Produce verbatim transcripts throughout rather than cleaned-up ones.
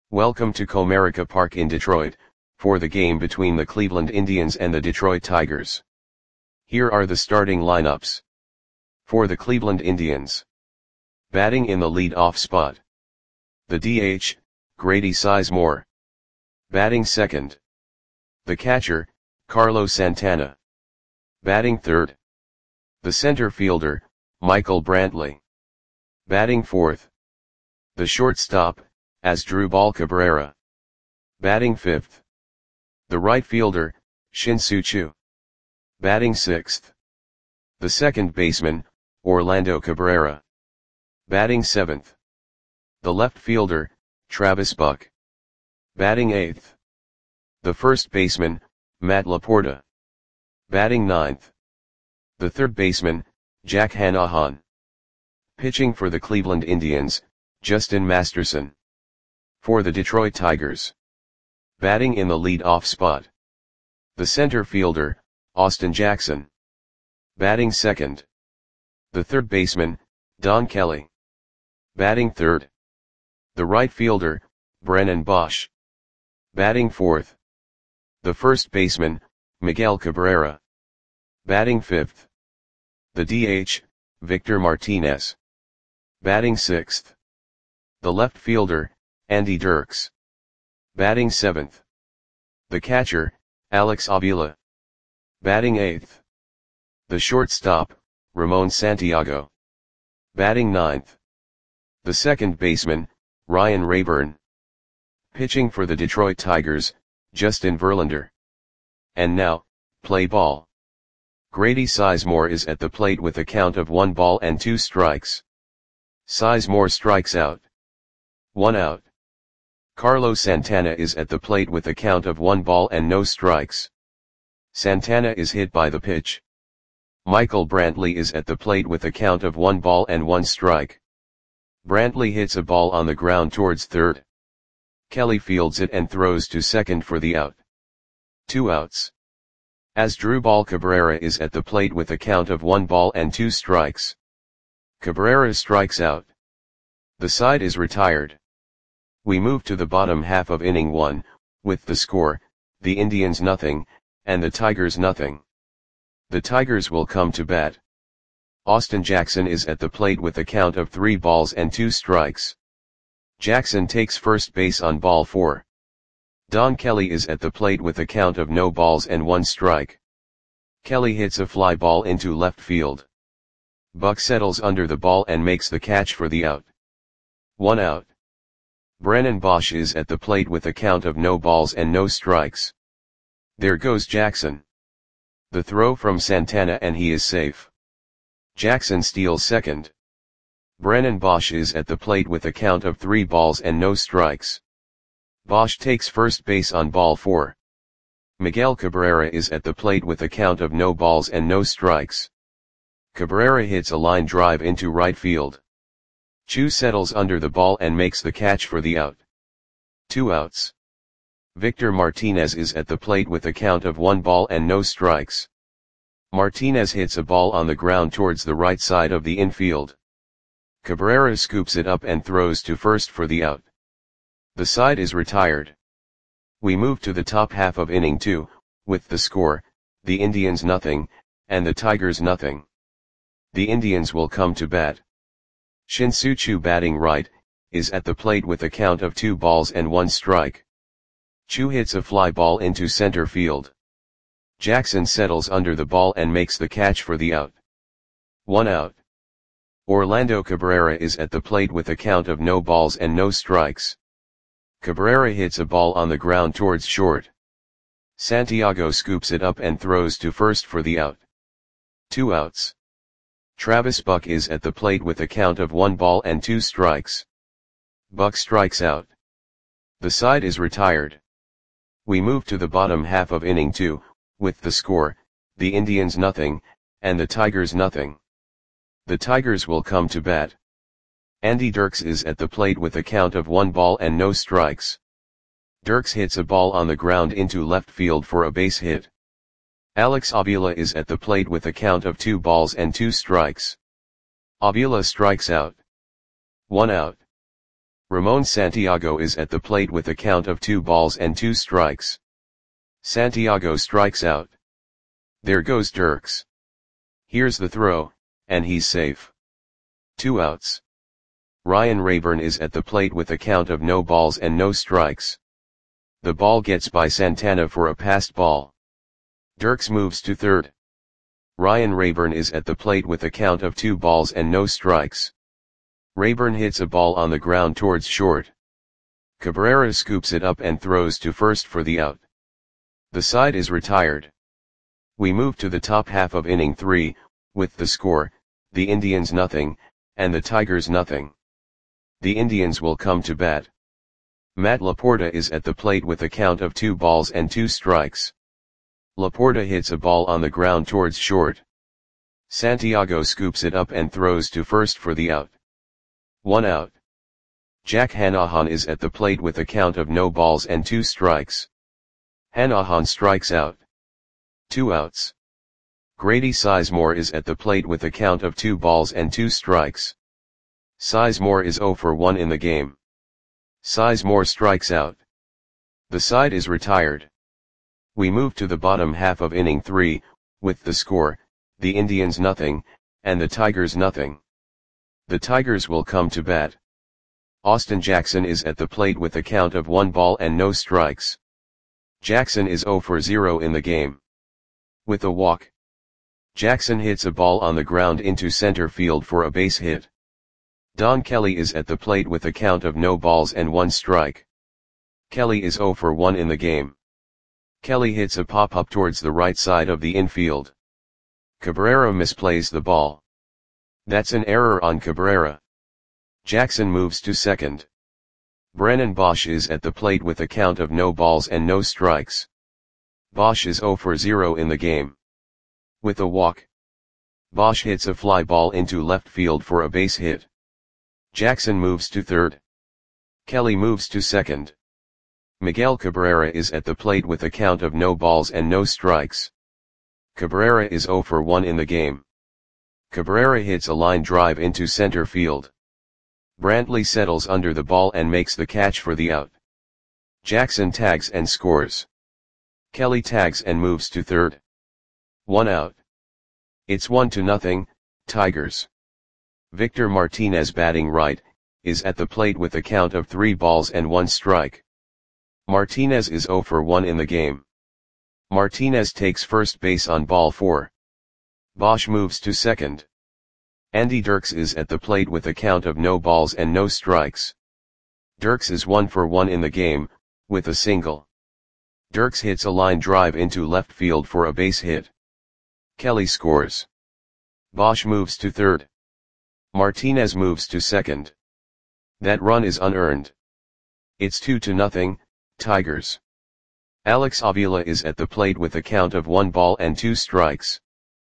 Welcome to Comerica Park in Detroit, for the game between the Cleveland Indians and the Detroit Tigers. Here are the starting lineups. For the Cleveland Indians. Batting in the lead-off spot. The D H, Grady Sizemore. Batting second. The catcher, Carlos Santana. Batting third. The center fielder, Michael Brantley. Batting fourth. The shortstop, Asdrubal Cabrera. Batting fifth. The right fielder, Shin-Soo Choo. Batting sixth. The second baseman, Orlando Cabrera. Batting seventh. The left fielder, Travis Buck. Batting eighth. The first baseman, Matt Laporta. Batting ninth. The third baseman, Jack Hanahan. Pitching for the Cleveland Indians, Justin Masterson. For the Detroit Tigers. Batting in the lead-off spot. The center fielder, Austin Jackson. Batting second. The third baseman, Don Kelly. Batting third. The right fielder, Brennan Bosch. Batting fourth. The first baseman, Miguel Cabrera. Batting fifth. The D H, Victor Martinez. Batting sixth. The left fielder, Andy Dirks. Batting seventh. The catcher, Alex Avila. Batting eighth. The shortstop, Ramon Santiago. Batting ninth. The second baseman, Ryan Rayburn. Pitching for the Detroit Tigers, Justin Verlander. And now, play ball. Grady Sizemore is at the plate with a count of one ball and two strikes. Sizemore strikes out. One out. Carlos Santana is at the plate with a count of one ball and no strikes. Santana is hit by the pitch. Michael Brantley is at the plate with a count of one ball and one strike. Brantley hits a ball on the ground towards third. Kelly fields it and throws to second for the out. Two outs. Asdrubal Cabrera is at the plate with a count of one ball and two strikes. Cabrera strikes out. The side is retired. We move to the bottom half of inning one, with the score, the Indians nothing, and the Tigers nothing. The Tigers will come to bat. Austin Jackson is at the plate with a count of three balls and two strikes. Jackson takes first base on ball four. Don Kelly is at the plate with a count of no balls and one strike. Kelly hits a fly ball into left field. Buck settles under the ball and makes the catch for the out. One out. Brennan Bosch is at the plate with a count of no balls and no strikes. There goes Jackson. The throw from Santana and he is safe. Jackson steals second. Brennan Bosch is at the plate with a count of three balls and no strikes. Bosch takes first base on ball four. Miguel Cabrera is at the plate with a count of no balls and no strikes. Cabrera hits a line drive into right field. Choo settles under the ball and makes the catch for the out. Two outs. Victor Martinez is at the plate with a count of one ball and no strikes. Martinez hits a ball on the ground towards the right side of the infield. Cabrera scoops it up and throws to first for the out. The side is retired. We move to the top half of inning two, with the score, the Indians nothing, and the Tigers nothing. The Indians will come to bat. Shin-Soo Choo batting right, is at the plate with a count of two balls and one strike. Choo hits a fly ball into center field. Jackson settles under the ball and makes the catch for the out. One out. Orlando Cabrera is at the plate with a count of no balls and no strikes. Cabrera hits a ball on the ground towards short. Santiago scoops it up and throws to first for the out. Two outs. Travis Buck is at the plate with a count of one ball and two strikes. Buck strikes out. The side is retired. We move to the bottom half of inning two, with the score, the Indians nothing, and the Tigers nothing. The Tigers will come to bat. Andy Dirks is at the plate with a count of one ball and no strikes. Dirks hits a ball on the ground into left field for a base hit. Alex Avila is at the plate with a count of two balls and two strikes. Avila strikes out. One out. Ramon Santiago is at the plate with a count of two balls and two strikes. Santiago strikes out. There goes Dirks. Here's the throw, and he's safe. Two outs. Ryan Raburn is at the plate with a count of no balls and no strikes. The ball gets by Santana for a passed ball. Dirks moves to third. Ryan Raburn is at the plate with a count of two balls and no strikes. Raburn hits a ball on the ground towards short. Cabrera scoops it up and throws to first for the out. The side is retired. We move to the top half of inning three, with the score, the Indians nothing, and the Tigers nothing. The Indians will come to bat. Matt Laporta is at the plate with a count of two balls and two strikes. Laporta hits a ball on the ground towards short. Santiago scoops it up and throws to first for the out. One out. Jack Hanahan is at the plate with a count of no balls and two strikes. Hanahan strikes out. Two outs. Grady Sizemore is at the plate with a count of two balls and two strikes. Sizemore is oh for one in the game. Sizemore strikes out. The side is retired. We move to the bottom half of inning three, with the score, the Indians nothing, and the Tigers nothing. The Tigers will come to bat. Austin Jackson is at the plate with a count of one ball and no strikes. Jackson is oh for zero in the game. With a walk. Jackson hits a ball on the ground into center field for a base hit. Don Kelly is at the plate with a count of no balls and one strike. Kelly is oh for one in the game. Kelly hits a pop-up towards the right side of the infield. Cabrera misplays the ball. That's an error on Cabrera. Jackson moves to second. Brennan Bosch is at the plate with a count of no balls and no strikes. Bosch is oh for zero in the game. With a walk. Bosch hits a fly ball into left field for a base hit. Jackson moves to third. Kelly moves to second. Miguel Cabrera is at the plate with a count of no balls and no strikes. Cabrera is oh for one in the game. Cabrera hits a line drive into center field. Brantley settles under the ball and makes the catch for the out. Jackson tags and scores. Kelly tags and moves to third. One out. It's one to nothing, Tigers. Victor Martinez, batting right, is at the plate with a count of three balls and one strike. Martinez is oh for one in the game. Martinez takes first base on ball four. Bosch moves to second. Andy Dirks is at the plate with a count of no balls and no strikes. Dirks is one for one in the game, with a single. Dirks hits a line drive into left field for a base hit. Kelly scores. Bosch moves to third. Martinez moves to second. That run is unearned. It's two to nothing, Tigers. Alex Avila is at the plate with a count of one ball and two strikes.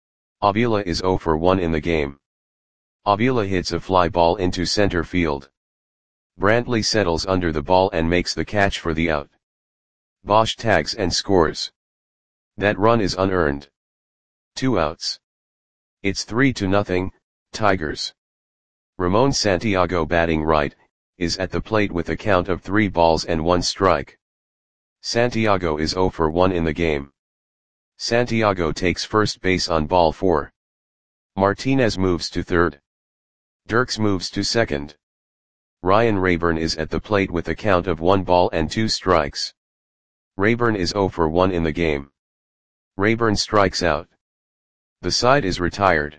Avila is oh for one in the game. Avila hits a fly ball into center field. Brantley settles under the ball and makes the catch for the out. Bosch tags and scores. That run is unearned. Two outs. It's three to nothing, Tigers. Ramon Santiago, batting right, is at the plate with a count of three balls and one strike. Santiago is oh for one in the game. Santiago takes first base on ball four. Martinez moves to third. Dirks moves to second. Ryan Raburn is at the plate with a count of one ball and two strikes. Raburn is oh for one in the game. Raburn strikes out. The side is retired.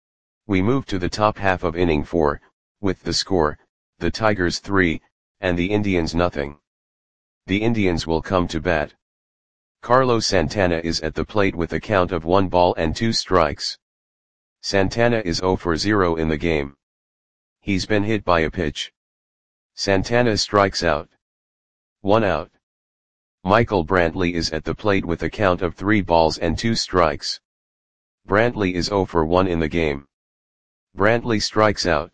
We move to the top half of inning four, with the score, the Tigers three, and the Indians nothing. The Indians will come to bat. Carlos Santana is at the plate with a count of one ball and two strikes. Santana is oh for zero in the game. He's been hit by a pitch. Santana strikes out. One out. Michael Brantley is at the plate with a count of three balls and two strikes. Brantley is oh for one in the game. Brantley strikes out.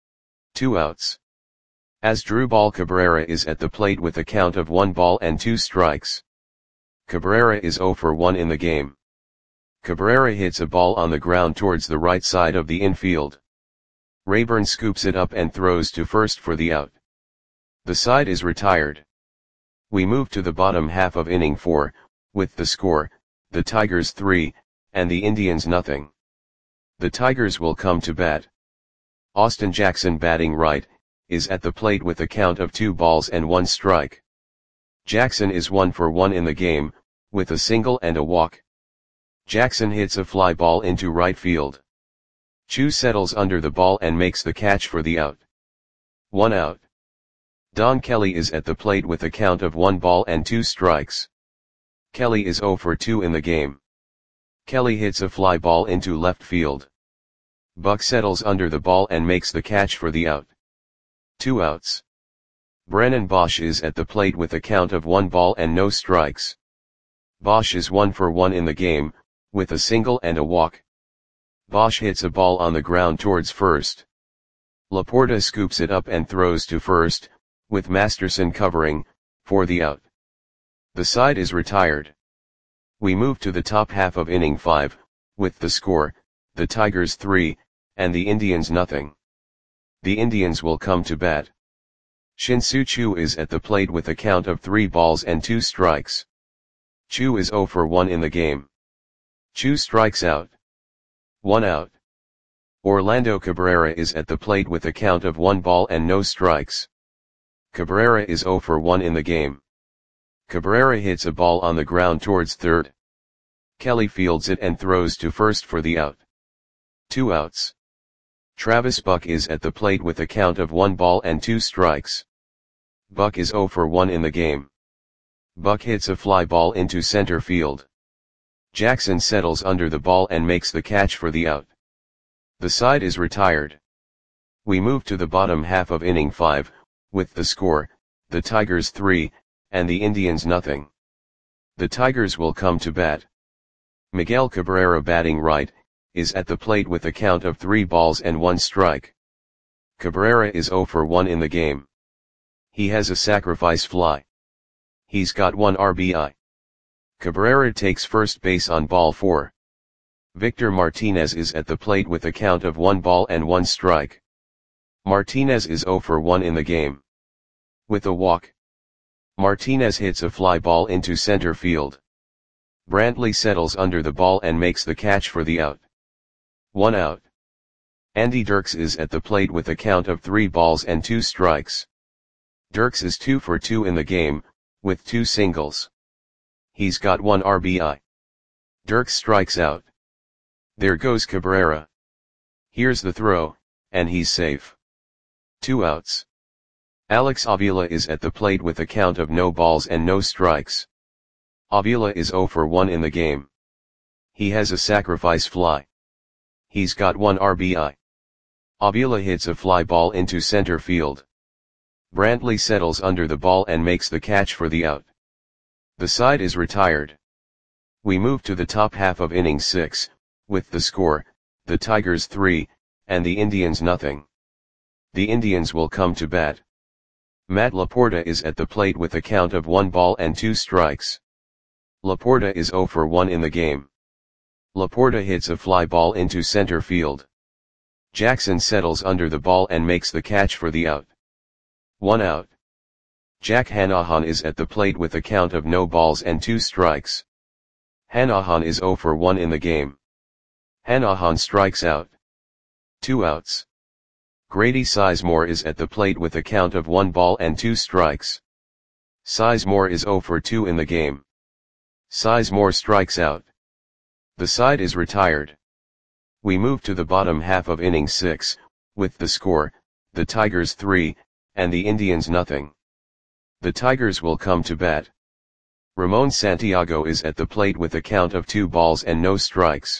Two outs. Asdrubal Cabrera is at the plate with a count of one ball and two strikes. Cabrera is oh for one in the game. Cabrera hits a ball on the ground towards the right side of the infield. Raburn scoops it up and throws to first for the out. The side is retired. We move to the bottom half of inning four, with the score, the Tigers three, and the Indians nothing. The Tigers will come to bat. Austin Jackson, batting right, is at the plate with a count of two balls and one strike. Jackson is one for one in the game, with a single and a walk. Jackson hits a fly ball into right field. Chu settles under the ball and makes the catch for the out. One out. Don Kelly is at the plate with a count of one ball and two strikes. Kelly is zero for two in the game. Kelly hits a fly ball into left field. Buck settles under the ball and makes the catch for the out. Two outs. Brennan Bosch is at the plate with a count of one ball and no strikes. Bosch is one for one in the game, with a single and a walk. Bosch hits a ball on the ground towards first. Laporta scoops it up and throws to first, with Masterson covering, for the out. The side is retired. We move to the top half of inning five, with the score, the Tigers three, and the Indians nothing. The Indians will come to bat. Shin-Soo Choo is at the plate with a count of three balls and two strikes. Chu is zero for one in the game. Chu strikes out. One out. Orlando Cabrera is at the plate with a count of one ball and no strikes. Cabrera is zero for one in the game. Cabrera hits a ball on the ground towards third. Kelly fields it and throws to first for the out. Two outs. Travis Buck is at the plate with a count of one ball and two strikes. Buck is zero for one in the game. Buck hits a fly ball into center field. Jackson settles under the ball and makes the catch for the out. The side is retired. We move to the bottom half of inning five, with the score, the Tigers three, and the Indians nothing. The Tigers will come to bat. Miguel Cabrera, batting right, is at the plate with a count of three balls and one strike. Cabrera is zero for one in the game. He has a sacrifice fly. He's got one R B I. Cabrera takes first base on ball four. Victor Martinez is at the plate with a count of one ball and one strike. Martinez is zero for one in the game. With a walk. Martinez hits a fly ball into center field. Brantley settles under the ball and makes the catch for the out. One out. Andy Dirks is at the plate with a count of three balls and two strikes. Dirks is two for two in the game, with two singles. He's got one R B I. Dirks strikes out. There goes Cabrera. Here's the throw, and he's safe. Two outs. Alex Avila is at the plate with a count of no balls and no strikes. Avila is zero for one in the game. He has a sacrifice fly. He's got one R B I. Avila hits a fly ball into center field. Brantley settles under the ball and makes the catch for the out. The side is retired. We move to the top half of inning six, with the score, the Tigers three, and the Indians nothing. The Indians will come to bat. Matt Laporta is at the plate with a count of one ball and two strikes. Laporta is zero for one in the game. Laporta hits a fly ball into center field. Jackson settles under the ball and makes the catch for the out. One out. Jack Hanahan is at the plate with a count of no balls and two strikes. Hanahan is zero for one in the game. Hanahan strikes out. Two outs. Grady Sizemore is at the plate with a count of one ball and two strikes. Sizemore is zero for two in the game. Sizemore strikes out. The side is retired. We move to the bottom half of inning six, with the score, the Tigers three, and the Indians nothing. The Tigers will come to bat. Ramon Santiago is at the plate with a count of two balls and no strikes.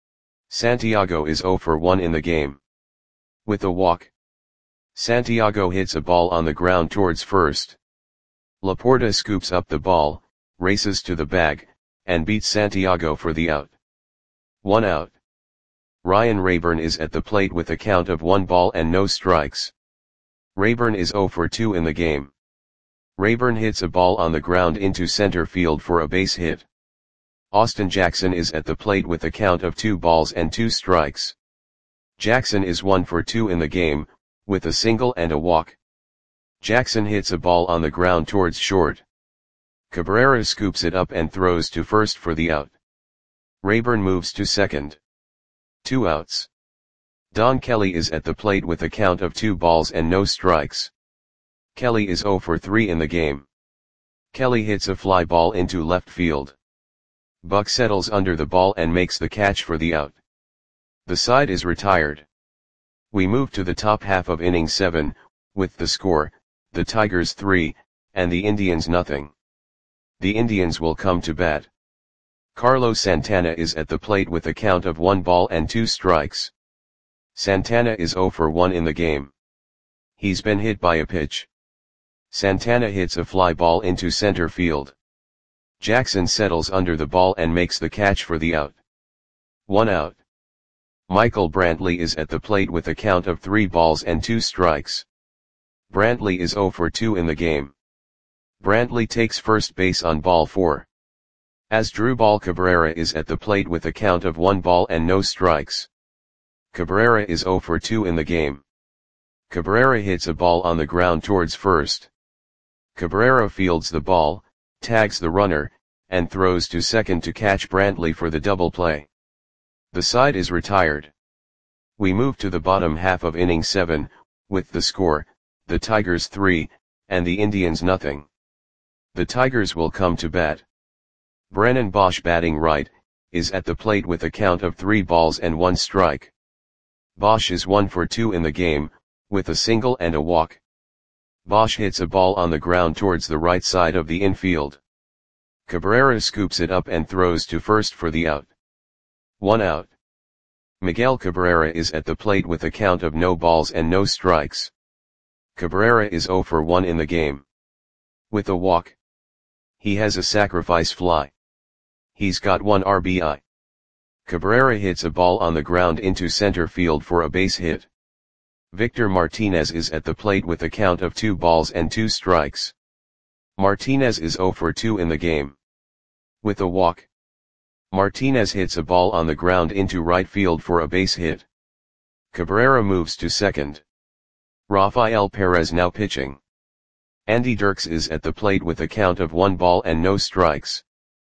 Santiago is zero for one in the game. With a walk. Santiago hits a ball on the ground towards first. Laporta scoops up the ball, races to the bag, and beats Santiago for the out. One out. Ryan Rayburn is at the plate with a count of one ball and no strikes. Rayburn is zero for two in the game. Rayburn hits a ball on the ground into center field for a base hit. Austin Jackson is at the plate with a count of two balls and two strikes. Jackson is one for two in the game, with a single and a walk. Jackson hits a ball on the ground towards short. Cabrera scoops it up and throws to first for the out. Rayburn moves to second. Two outs. Don Kelly is at the plate with a count of two balls and no strikes. Kelly is oh for three in the game. Kelly hits a fly ball into left field. Buck settles under the ball and makes the catch for the out. The side is retired. We move to the top half of inning seven, with the score, the Tigers three, and the Indians nothing. The Indians will come to bat. Carlos Santana is at the plate with a count of one ball and two strikes. Santana is oh for one in the game. He's been hit by a pitch. Santana hits a fly ball into center field. Jackson settles under the ball and makes the catch for the out. One out. Michael Brantley is at the plate with a count of three balls and two strikes. Brantley is oh for two in the game. Brantley takes first base on ball four. Asdrubal Cabrera is at the plate with a count of one ball and no strikes. Cabrera is oh for two in the game. Cabrera hits a ball on the ground towards first. Cabrera fields the ball, tags the runner, and throws to second to catch Brantley for the double play. The side is retired. We move to the bottom half of inning seven, with the score, the Tigers three, and the Indians nothing. The Tigers will come to bat. Brennan Bosch, batting right, is at the plate with a count of three balls and one strike. Bosch is one for two in the game, with a single and a walk. Bosch hits a ball on the ground towards the right side of the infield. Cabrera scoops it up and throws to first for the out. One out. Miguel Cabrera is at the plate with a count of no balls and no strikes. Cabrera is oh for one in the game. With a walk. He has a sacrifice fly. He's got one R B I. Cabrera hits a ball on the ground into center field for a base hit. Victor Martinez is at the plate with a count of two balls and two strikes. Martinez is oh for two in the game. With a walk. Martinez hits a ball on the ground into right field for a base hit. Cabrera moves to second. Rafael Perez now pitching. Andy Dirks is at the plate with a count of one ball and no strikes.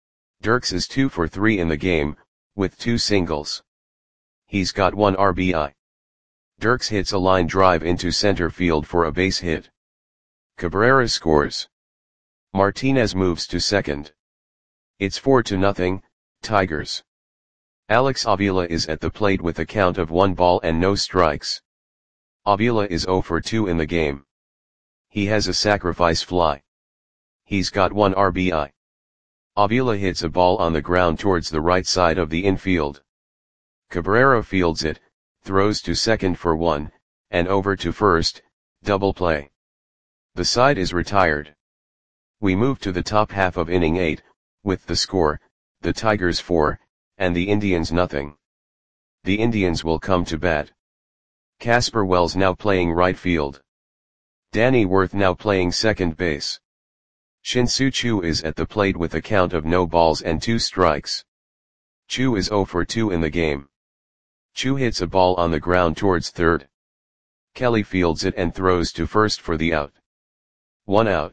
Dirks is two for three in the game, with two singles. He's got one R B I. Dirks hits a line drive into center field for a base hit. Cabrera scores. Martinez moves to second. It's four to nothing, Tigers. Alex Avila is at the plate with a count of one ball and no strikes. Avila is oh for two in the game. He has a sacrifice fly. He's got one R B I. Avila hits a ball on the ground towards the right side of the infield. Cabrera fields it, throws to second for one, and over to first, double play. The side is retired. We move to the top half of inning eight, with the score, the Tigers four, and the Indians nothing. The Indians will come to bat. Casper Wells now playing right field. Danny Worth now playing second base. Shin-Soo Choo is at the plate with a count of no balls and two strikes. Choo is oh for two in the game. Choo hits a ball on the ground towards third. Kelly fields it and throws to first for the out. One out.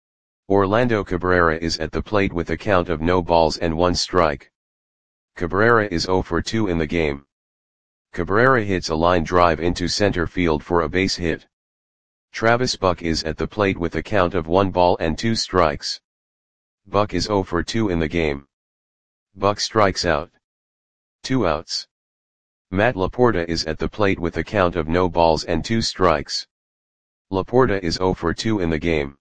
Orlando Cabrera is at the plate with a count of no balls and one strike. Cabrera is oh for two in the game. Cabrera hits a line drive into center field for a base hit. Travis Buck is at the plate with a count of one ball and two strikes. Buck is oh for two in the game. Buck strikes out. Two outs. Matt Laporta is at the plate with a count of no balls and two strikes. Laporta is oh for two in the game.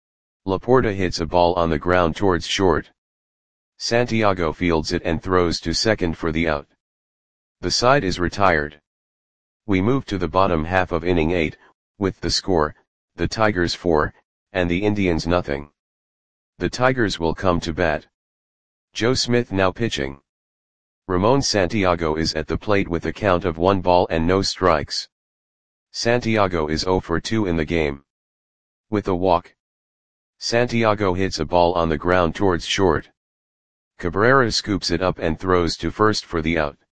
Laporta hits a ball on the ground towards short. Santiago fields it and throws to second for the out. The side is retired. We move to the bottom half of inning eight, with the score, the Tigers four, and the Indians nothing. The Tigers will come to bat. Joe Smith now pitching. Ramon Santiago is at the plate with a count of one ball and no strikes. Santiago is oh for two in the game. With a walk. Santiago hits a ball on the ground towards short. Cabrera scoops it up and throws to first for the out.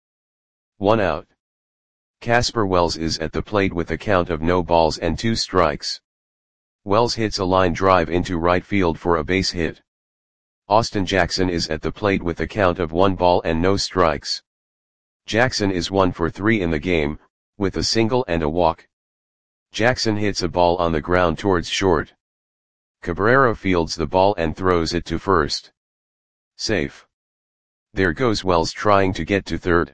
One out. Casper Wells is at the plate with a count of no balls and two strikes. Wells hits a line drive into right field for a base hit. Austin Jackson is at the plate with a count of one ball and no strikes. Jackson is one for three in the game, with a single and a walk. Jackson hits a ball on the ground towards short. Cabrera fields the ball and throws it to first. Safe. There goes Wells trying to get to third.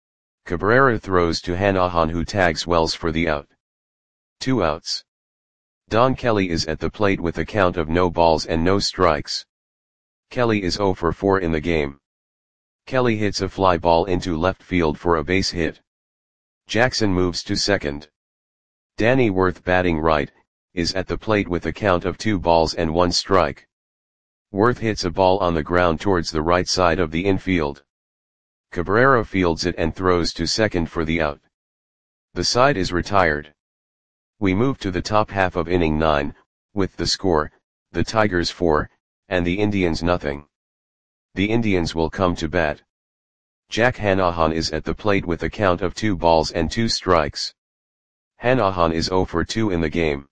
Cabrera throws to Hanahan, who tags Wells for the out. Two outs. Don Kelly is at the plate with a count of no balls and no strikes. Kelly is zero for four in the game. Kelly hits a fly ball into left field for a base hit. Jackson moves to second. Danny Worth, batting right, is at the plate with a count of two balls and one strike. Worth hits a ball on the ground towards the right side of the infield. Cabrera fields it and throws to second for the out. The side is retired. We move to the top half of inning nine, with the score, the Tigers four, and the Indians nothing. The Indians will come to bat. Jack Hanahan is at the plate with a count of two balls and two strikes. Hanahan is zero for two in the game.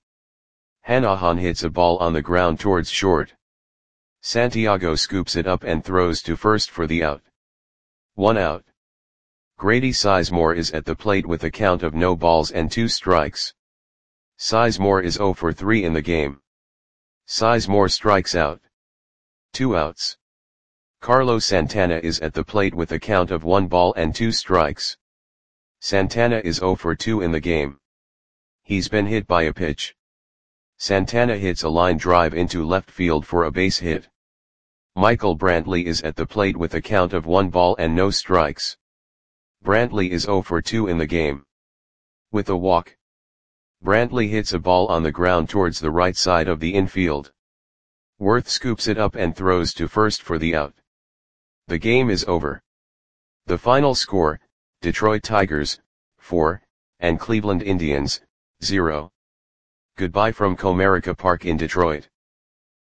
Hanahan hits a ball on the ground towards short. Santiago scoops it up and throws to first for the out. One out. Grady Sizemore is at the plate with a count of no balls and two strikes. Sizemore is zero for three in the game. Sizemore strikes out. Two outs. Carlos Santana is at the plate with a count of one ball and two strikes. Santana is zero for two in the game. He's been hit by a pitch. Santana hits a line drive into left field for a base hit. Michael Brantley is at the plate with a count of one ball and no strikes. Brantley is zero for two in the game. With a walk. Brantley hits a ball on the ground towards the right side of the infield. Worth scoops it up and throws to first for the out. The game is over. The final score, Detroit Tigers, four, and Cleveland Indians, zero. Goodbye from Comerica Park in Detroit.